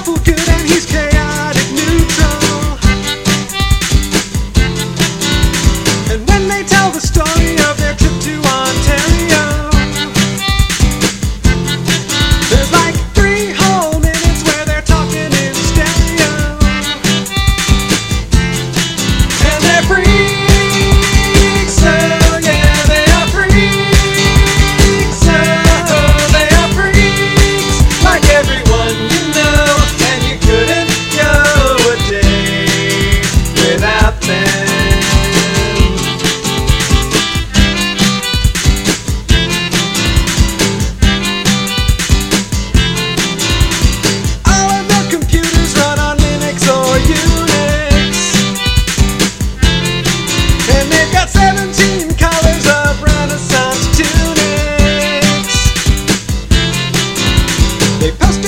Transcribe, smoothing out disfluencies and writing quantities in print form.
lawful good and he's chaotic neutral. And when they tell the story of their trip to Ontario, there's like 3 whole minutes where they're talking in stereo. And they're freaks, oh yeah, they are freaks, oh they are freaks, like everyone you know, and you couldn't go a day without them. All of their computers run on Linux or Unix, and they've got 17 colors of Renaissance tunics. They post